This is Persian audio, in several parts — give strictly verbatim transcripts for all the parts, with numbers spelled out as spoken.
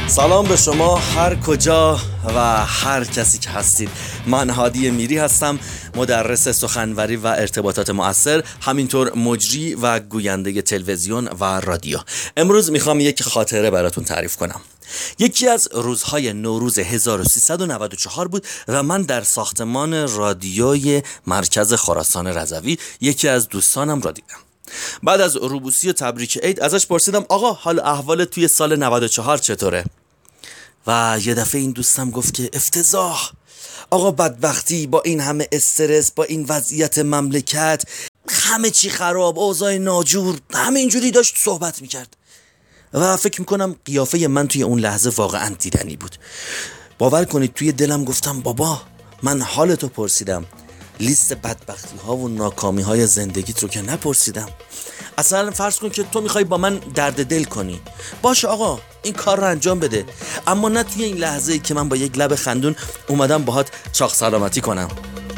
سلام به شما هر کجا و هر کسی که هستید. من هادی میری هستم، مدرس سخنوری و ارتباطات مؤثر، همینطور مجری و گوینده تلویزیون و رادیو. امروز میخوام یک خاطره براتون تعریف کنم. یکی از روزهای نوروز هزار و سیصد و نود و چهار بود و من در ساختمان رادیوی مرکز خراسان رضوی یکی از دوستانم را دیدم. بعد از روبوسی و تبریک عید ازش پرسیدم آقا حال احوال توی سال نود و چهار چطوره؟ و یه دفعه این دوستم گفت که افتضاح آقا، بدبختی، با این همه استرس، با این وضعیت مملکت، همه چی خراب، اوضاع ناجور، همه اینجوری داشت صحبت میکرد و فکر میکنم قیافه من توی اون لحظه واقعا دیدنی بود. باور کنید توی دلم گفتم بابا من حالتو پرسیدم، لیست بدبختی ها و ناکامی های زندگیت رو که نپرسیدم. اصلا فرض کن که تو میخوای با من درد دل کنی، باشه آقا این کار رو انجام بده، اما نه توی این لحظه ای که من با یک لب خندون اومدم باهات چاق سلامتی کنم.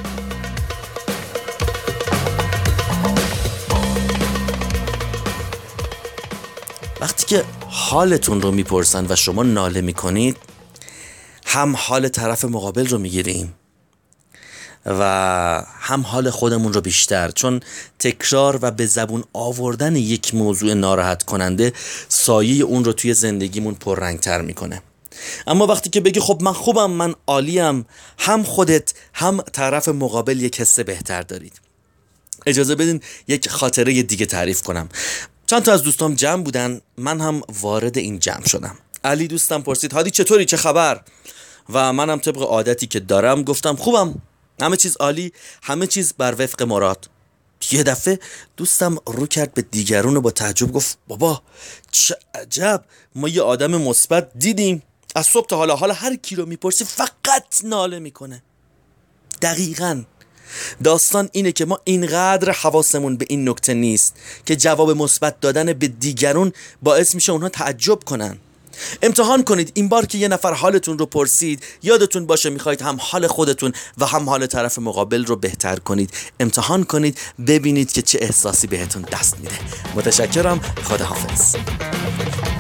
وقتی که حالتون رو میپرسن و شما ناله میکنید، هم حال طرف مقابل رو میگیریم و هم حال خودمون رو بیشتر، چون تکرار و به زبون آوردن یک موضوع ناراحت کننده سایه اون رو توی زندگیمون پررنگتر میکنه. اما وقتی که بگی خب من خوبم، من عالیم، هم خودت هم طرف مقابل یک حس بهتر دارید. اجازه بدین یک خاطره دیگه تعریف کنم. چند تا از دوستام جمع بودن، من هم وارد این جمع شدم. علی دوستم پرسید هادی چطوری، چه خبر؟ و منم طبق عادتی که دارم گفتم خوبم، همه چیز عالی، همه چیز بر وفق مراد. یه دفعه دوستم رو کرد به دیگرون و با تعجب گفت بابا چه عجب، ما یه آدم مثبت دیدیم، از صبح تا حالا حالا هر کی رو میپرسی فقط ناله میکنه. دقیقاً داستان اینه که ما اینقدر حواسمون به این نکته نیست که جواب مثبت دادن به دیگرون باعث میشه اونها تعجب کنن. امتحان کنید این بار که یه نفر حالتون رو پرسید، یادتون باشه میخواید هم حال خودتون و هم حال طرف مقابل رو بهتر کنید. امتحان کنید ببینید که چه احساسی بهتون دست میده. متشکرم، خداحافظ.